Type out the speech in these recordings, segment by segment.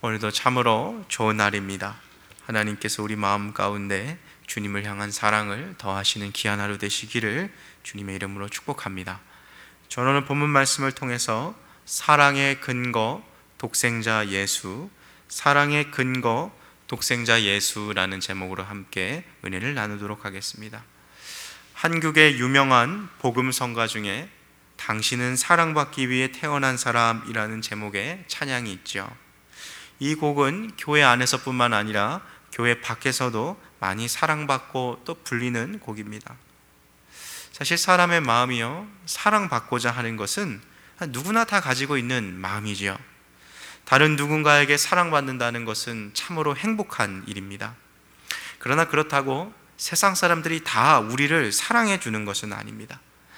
오늘도 참으로 좋은 날입니다. 하나님께서 우리 마음 가운데 주님을 향한 사랑을 더하시는 귀한 하루 되시기를 주님의 이름으로 축복합니다. 저는 오늘 본문 말씀을 통해서 사랑의 근거 독생자 예수, 사랑의 근거 독생자 예수라는 제목으로 함께 은혜를 나누도록 하겠습니다. 한국의 유명한 복음 성가 중에 당신은 사랑받기 위해 태어난 사람이라는 제목의 찬양이 있죠. 이 곡은 교회 안에서뿐만 아니라 교회 밖에서도 많이 사랑받고 또 불리는 곡입니다. 사실 사람의 마음이요, 사랑받고자 하는 것은 누구나 다 가지고 있는 마음이지요. 다른 누군가에게 사랑받는다는 것은 참으로 행복한 일입니다. 그러나 그렇다고 세상 사람들이 다 우리를 사랑해 주는 것은 아닙니다.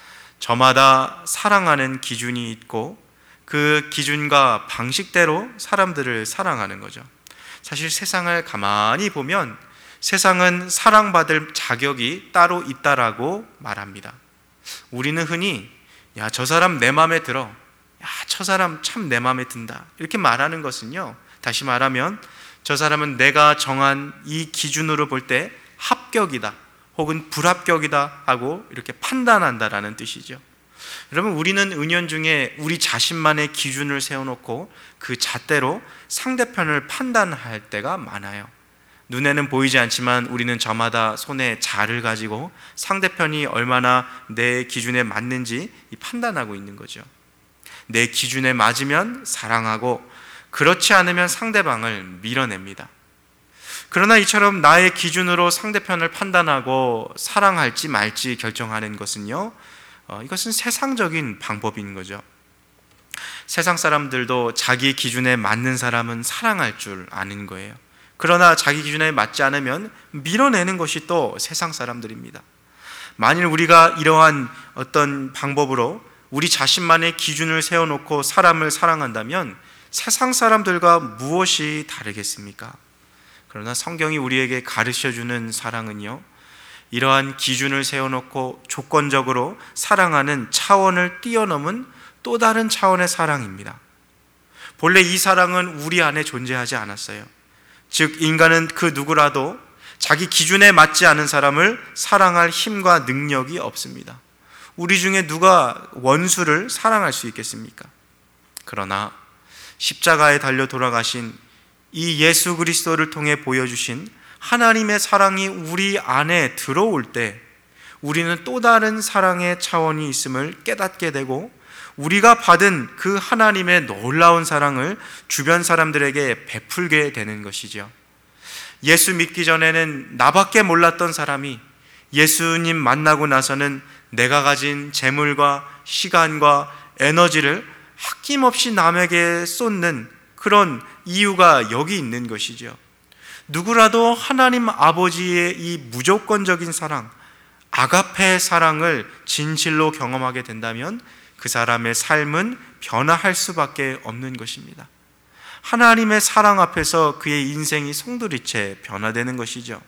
저마다 사랑하는 기준이 있고 그 기준과 방식대로 사람들을 사랑하는 거죠. 사실 세상을 가만히 보면 세상은 사랑받을 자격이 따로 있다라고 말합니다. 우리는 흔히 야, 저 사람 내 마음에 들어, 야, 저 사람 참 내 마음에 든다, 이렇게 말하는 것은요, 다시 말하면 저 사람은 내가 정한 이 기준으로 볼 때 합격이다 혹은 불합격이다 하고 이렇게 판단한다라는 뜻이죠. 여러분, 우리는 은연중에 우리 자신만의 기준을 세워놓고 그 잣대로 상대편을 판단할 때가 많아요. 눈에는 보이지 않지만 우리는 저마다 손에 잣을 가지고 상대편이 얼마나 내 기준에 맞는지 판단하고 있는 거죠. 내 기준에 맞으면 사랑하고 그렇지 않으면 상대방을 밀어냅니다. 그러나 이처럼 나의 기준으로 상대편을 판단하고 사랑할지 말지 결정하는 것은요, 이것은 세상적인 방법인 거죠. 세상 사람들도 자기 기준에 맞는 사람은 사랑할 줄 아는 거예요. 그러나 자기 기준에 맞지 않으면 밀어내는 것이 또 세상 사람들입니다. 만일 우리가 이러한 어떤 방법으로 우리 자신만의 기준을 세워놓고 사람을 사랑한다면 세상 사람들과 무엇이 다르겠습니까? 그러나 성경이 우리에게 가르쳐주는 사랑은요, 이러한 기준을 세워놓고 조건적으로 사랑하는 차원을 뛰어넘은 또 다른 차원의 사랑입니다. 본래 이 사랑은 우리 안에 존재하지 않았어요. 즉, 인간은 그 누구라도 자기 기준에 맞지 않은 사람을 사랑할 힘과 능력이 없습니다. 우리 중에 누가 원수를 사랑할 수 있겠습니까? 그러나 십자가에 달려 돌아가신 이 예수 그리스도를 통해 보여주신 하나님의 사랑이 우리 안에 들어올 때 우리는 또 다른 사랑의 차원이 있음을 깨닫게 되고 우리가 받은 그 하나님의 놀라운 사랑을 주변 사람들에게 베풀게 되는 것이죠. 예수 믿기 전에는 나밖에 몰랐던 사람이 예수님 만나고 나서는 내가 가진 재물과 시간과 에너지를 아낌없이 남에게 쏟는 그런 이유가 여기 있는 것이죠. 누구라도 하나님 아버지의 이 무조건적인 사랑, 아가페 사랑을 진실로 경험하게 된다면 그 사람의 삶은 변화할 수밖에 없는 것입니다. 하나님의 사랑 앞에서 그의 인생이 송두리째 변화되는 것이죠.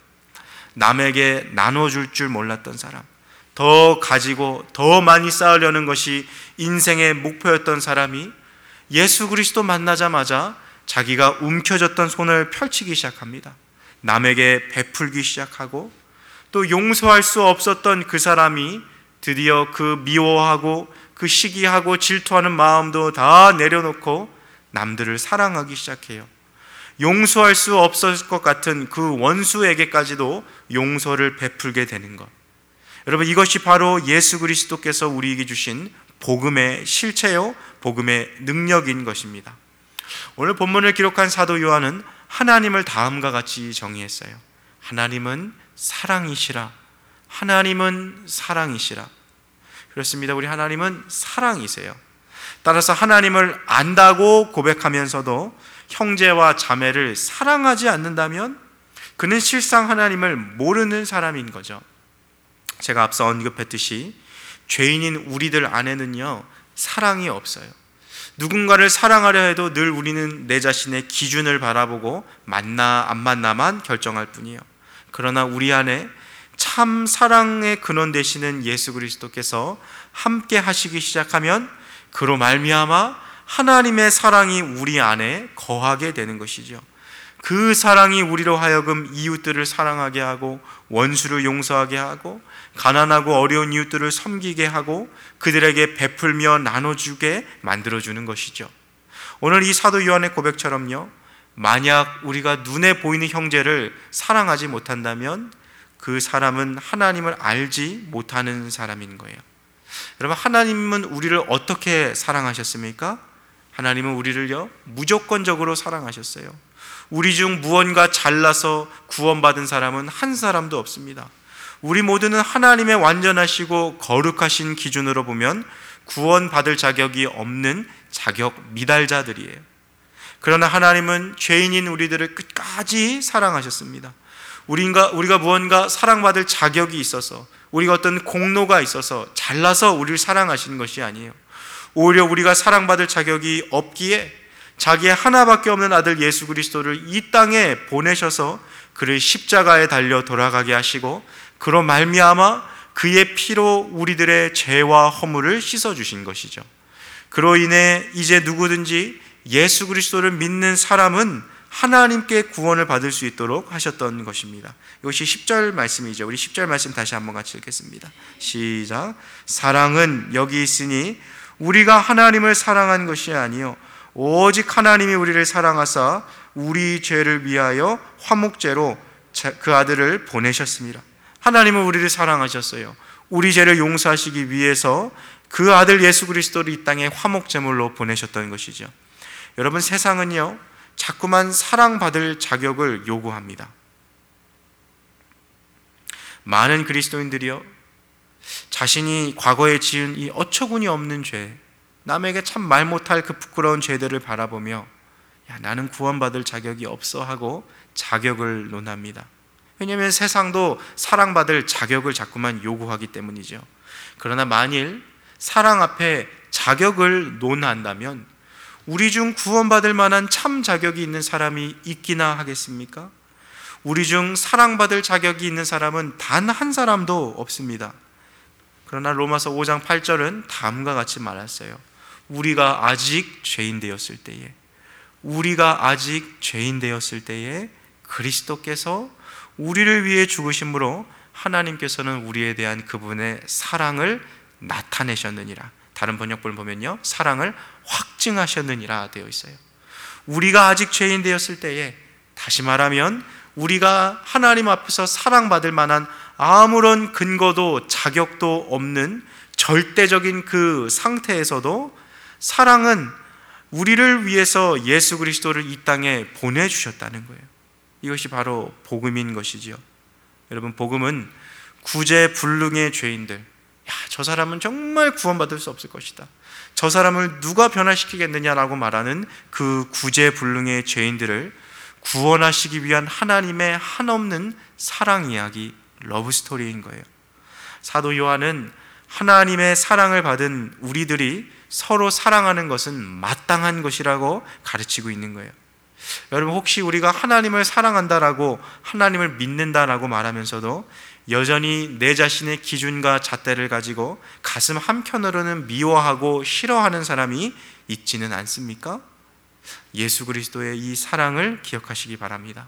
남에게 나눠줄 줄 몰랐던 사람, 더 가지고 더 많이 쌓으려는 것이 인생의 목표였던 사람이 예수 그리스도 만나자마자 자기가 움켜졌던 손을 펼치기 시작합니다. 남에게 베풀기 시작하고 또 용서할 수 없었던 그 사람이 드디어 그 미워하고 그 시기하고 질투하는 마음도 다 내려놓고 남들을 사랑하기 시작해요. 용서할 수 없었을 것 같은 그 원수에게까지도 용서를 베풀게 되는 것. 여러분, 이것이 바로 예수 그리스도께서 우리에게 주신 복음의 실체요, 복음의 능력인 것입니다. 오늘 본문을 기록한 사도 요한은 하나님을 다음과 같이 정의했어요. 하나님은 사랑이시라. 하나님은 사랑이시라. 그렇습니다. 우리 하나님은 사랑이세요. 따라서 하나님을 안다고 고백하면서도 형제와 자매를 사랑하지 않는다면 그는 실상 하나님을 모르는 사람인 거죠. 제가 앞서 언급했듯이 죄인인 우리들 안에는요, 사랑이 없어요. 누군가를 사랑하려 해도 늘 우리는 내 자신의 기준을 바라보고 만나 안 만나만 결정할 뿐이에요. 그러나 우리 안에 참 사랑의 근원 되시는 예수 그리스도께서 함께 하시기 시작하면 그로 말미암아 하나님의 사랑이 우리 안에 거하게 되는 것이죠. 그 사랑이 우리로 하여금 이웃들을 사랑하게 하고, 원수를 용서하게 하고, 가난하고 어려운 이웃들을 섬기게 하고, 그들에게 베풀며 나눠주게 만들어주는 것이죠. 오늘 이 사도 요한의 고백처럼요, 만약 우리가 눈에 보이는 형제를 사랑하지 못한다면 그 사람은 하나님을 알지 못하는 사람인 거예요. 여러분, 하나님은 우리를 어떻게 사랑하셨습니까? 하나님은 우리를요, 무조건적으로 사랑하셨어요. 우리 중 무언가 잘나서 구원받은 사람은 한 사람도 없습니다. 우리 모두는 하나님의 완전하시고 거룩하신 기준으로 보면 구원받을 자격이 없는 자격 미달자들이에요. 그러나 하나님은 죄인인 우리들을 끝까지 사랑하셨습니다. 우리가 무언가 사랑받을 자격이 있어서, 우리가 어떤 공로가 있어서 잘나서 우리를 사랑하시는 것이 아니에요. 오히려 우리가 사랑받을 자격이 없기에 자기의 하나밖에 없는 아들 예수 그리스도를 이 땅에 보내셔서 그를 십자가에 달려 돌아가게 하시고, 그로 말미암아 그의 피로 우리들의 죄와 허물을 씻어주신 것이죠. 그로 인해 이제 누구든지 예수 그리스도를 믿는 사람은 하나님께 구원을 받을 수 있도록 하셨던 것입니다. 이것이 10절 말씀이죠. 우리 10절 말씀 다시 한번 같이 읽겠습니다. 시작. 사랑은 여기 있으니 우리가 하나님을 사랑한 것이 아니요 오직 하나님이 우리를 사랑하사 우리 죄를 위하여 화목제로 그 아들을 보내셨습니다. 하나님은 우리를 사랑하셨어요. 우리 죄를 용서하시기 위해서 그 아들 예수 그리스도를 이 땅에 화목제물로 보내셨던 것이죠. 여러분, 세상은요 자꾸만 사랑받을 자격을 요구합니다. 많은 그리스도인들이요 자신이 과거에 지은 이 어처구니 없는 죄, 남에게 참 말 못할 그 부끄러운 죄들을 바라보며 나는 구원받을 자격이 없어 하고 자격을 논합니다. 왜냐하면 세상도 사랑받을 자격을 자꾸만 요구하기 때문이죠. 그러나 만일 사랑 앞에 자격을 논한다면 우리 중 구원받을 만한 참 자격이 있는 사람이 있기나 하겠습니까? 우리 중 사랑받을 자격이 있는 사람은 단 한 사람도 없습니다. 그러나 로마서 5장 8절은 다음과 같이 말했어요. 우리가 아직 죄인 되었을 때에 그리스도께서 우리를 위해 죽으심으로 하나님께서는 우리에 대한 그분의 사랑을 나타내셨느니라. 다른 번역본을 보면요 사랑을 확증하셨느니라 되어 있어요. 우리가 아직 죄인 되었을 때에, 다시 말하면 우리가 하나님 앞에서 사랑받을 만한 아무런 근거도 자격도 없는 절대적인 그 상태에서도 사랑은 우리를 위해서 예수 그리스도를 이 땅에 보내주셨다는 거예요. 이것이 바로 복음인 것이지요. 여러분, 복음은 구제불능의 죄인들, 저 사람은 정말 구원받을 수 없을 것이다, 저 사람을 누가 변화시키겠느냐라고 말하는 그 구제불능의 죄인들을 구원하시기 위한 하나님의 한없는 사랑 이야기, 러브스토리인 거예요. 사도 요한은 하나님의 사랑을 받은 우리들이 서로 사랑하는 것은 마땅한 것이라고 가르치고 있는 거예요. 여러분, 혹시 우리가 하나님을 사랑한다라고, 하나님을 믿는다라고 말하면서도 여전히 내 자신의 기준과 잣대를 가지고 가슴 한켠으로는 미워하고 싫어하는 사람이 있지는 않습니까? 예수 그리스도의 이 사랑을 기억하시기 바랍니다.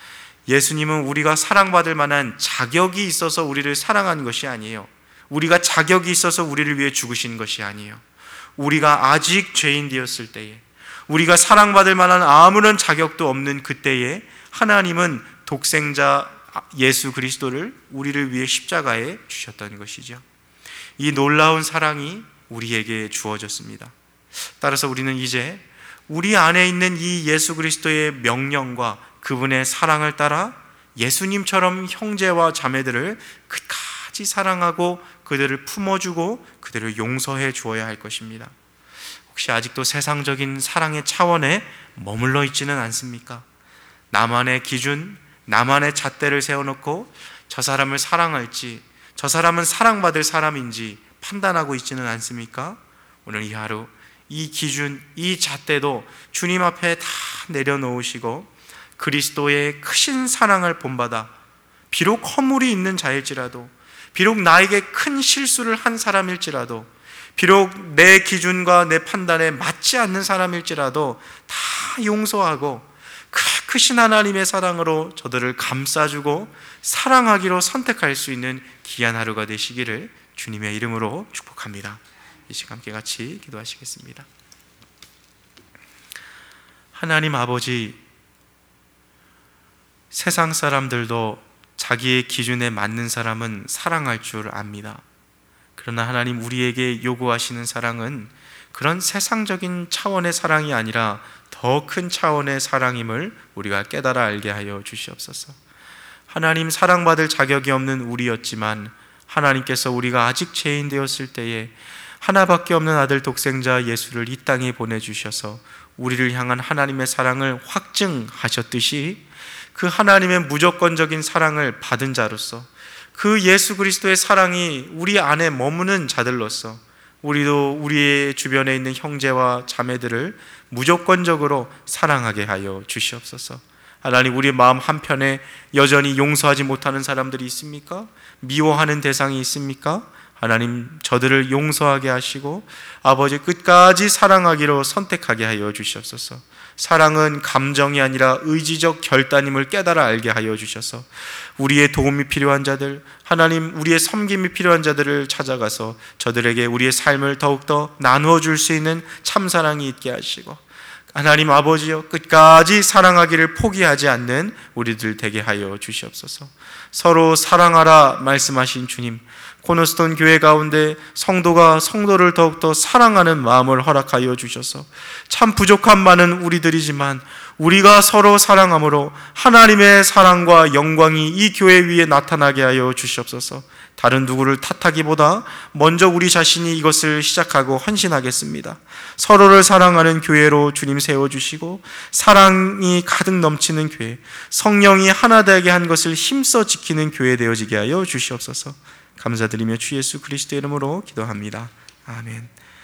예수님은 우리가 사랑받을 만한 자격이 있어서 우리를 사랑한 것이 아니에요. 우리가 자격이 있어서 우리를 위해 죽으신 것이 아니에요. 우리가 아직 죄인 되었을 때에, 우리가 사랑받을 만한 아무런 자격도 없는 그때에 하나님은 독생자 예수 그리스도를 우리를 위해 십자가에 주셨던 것이죠. 이 놀라운 사랑이 우리에게 주어졌습니다. 따라서 우리는 이제 우리 안에 있는 이 예수 그리스도의 명령과 그분의 사랑을 따라 예수님처럼 형제와 자매들을 끝까지 사랑하고 그들을 품어주고 그들을 용서해 주어야 할 것입니다. 혹시 아직도 세상적인 사랑의 차원에 머물러 있지는 않습니까? 나만의 기준, 나만의 잣대를 세워놓고 저 사람을 사랑할지, 저 사람은 사랑받을 사람인지 판단하고 있지는 않습니까? 오늘 이 하루 이 기준, 이 잣대도 주님 앞에 다 내려놓으시고 그리스도의 크신 사랑을 본받아 비록 허물이 있는 자일지라도, 비록 나에게 큰 실수를 한 사람일지라도, 비록 내 기준과 내 판단에 맞지 않는 사람일지라도 다 용서하고 그 크신 하나님의 사랑으로 저들을 감싸주고 사랑하기로 선택할 수 있는 귀한 하루가 되시기를 주님의 이름으로 축복합니다. 이 시간 함께 같이 기도하시겠습니다. 하나님 아버지, 세상 사람들도 자기의 기준에 맞는 사람은 사랑할 줄 압니다. 그러나 하나님, 우리에게 요구하시는 사랑은 그런 세상적인 차원의 사랑이 아니라 더 큰 차원의 사랑임을 우리가 깨달아 알게 하여 주시옵소서. 하나님, 사랑받을 자격이 없는 우리였지만 하나님께서 우리가 아직 죄인 되었을 때에 하나밖에 없는 아들 독생자 예수를 이 땅에 보내주셔서 우리를 향한 하나님의 사랑을 확증하셨듯이 그 하나님의 무조건적인 사랑을 받은 자로서 그 예수 그리스도의 사랑이 우리 안에 머무는 자들로서 우리도 우리의 주변에 있는 형제와 자매들을 무조건적으로 사랑하게 하여 주시옵소서. 하나님, 우리 마음 한편에 여전히 용서하지 못하는 사람들이 있습니까? 미워하는 대상이 있습니까? 하나님, 저들을 용서하게 하시고 아버지, 끝까지 사랑하기로 선택하게 하여 주시옵소서. 사랑은 감정이 아니라 의지적 결단임을 깨달아 알게 하여 주셔서 우리의 도움이 필요한 자들, 하나님, 우리의 섬김이 필요한 자들을 찾아가서 저들에게 우리의 삶을 더욱더 나누어 줄 수 있는 참사랑이 있게 하시고, 하나님 아버지여, 끝까지 사랑하기를 포기하지 않는 우리들 되게 하여 주시옵소서. 서로 사랑하라 말씀하신 주님, 코너스톤 교회 가운데 성도가 성도를 더욱더 사랑하는 마음을 허락하여 주셔서 참 부족한 많은 우리들이지만 우리가 서로 사랑함으로 하나님의 사랑과 영광이 이 교회 위에 나타나게 하여 주시옵소서. 다른 누구를 탓하기보다 먼저 우리 자신이 이것을 시작하고 헌신하겠습니다. 서로를 사랑하는 교회로 주님 세워주시고 사랑이 가득 넘치는 교회, 성령이 하나 되게 한 것을 힘써 지키는 교회 되어지게 하여 주시옵소서. 감사드리며 주 예수 그리스도의 이름으로 기도합니다. 아멘.